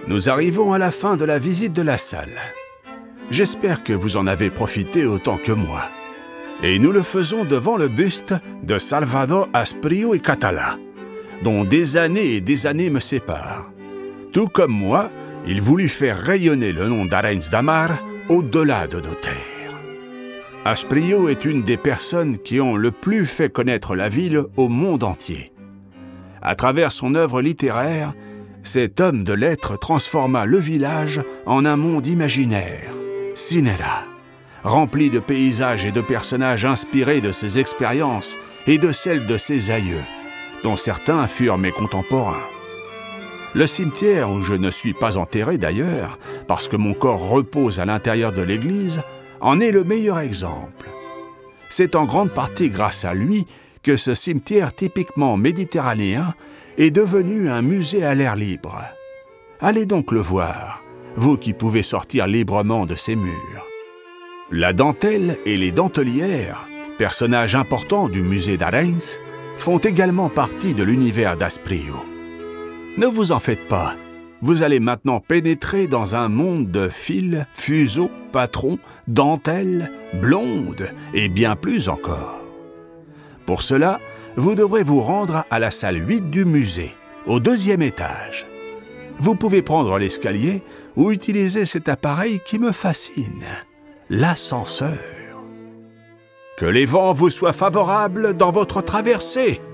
Nous arrivons à la fin de la visite de la salle. J'espère que vous en avez profité autant que moi. Et nous le faisons devant le buste de Salvador Asprilla y Català, dont des années et des années me séparent. Tout comme moi, il voulut faire rayonner le nom d'Arenys de Mar au-delà de nos terres. Asprilla est une des personnes qui ont le plus fait connaître la ville au monde entier. À travers son œuvre littéraire, cet homme de lettres transforma le village en un monde imaginaire, cinéra, rempli de paysages et de personnages inspirés de ses expériences et de celles de ses aïeux, dont certains furent mes contemporains. Le cimetière où je ne suis pas enterré d'ailleurs, parce que mon corps repose à l'intérieur de l'église, en est le meilleur exemple. C'est en grande partie grâce à lui que ce cimetière typiquement méditerranéen est devenu un musée à l'air libre. Allez donc le voir, vous qui pouvez sortir librement de ses murs. La dentelle et les dentelières, personnages importants du musée d'Arenys, font également partie de l'univers d'Asprilla. Ne vous en faites pas, vous allez maintenant pénétrer dans un monde de fils, fuseaux, patrons, dentelles, blondes et bien plus encore. Pour cela, vous devrez vous rendre à la salle 8 du musée, au 2e étage. Vous pouvez prendre l'escalier ou utiliser cet appareil qui me fascine, l'ascenseur. Que les vents vous soient favorables dans votre traversée.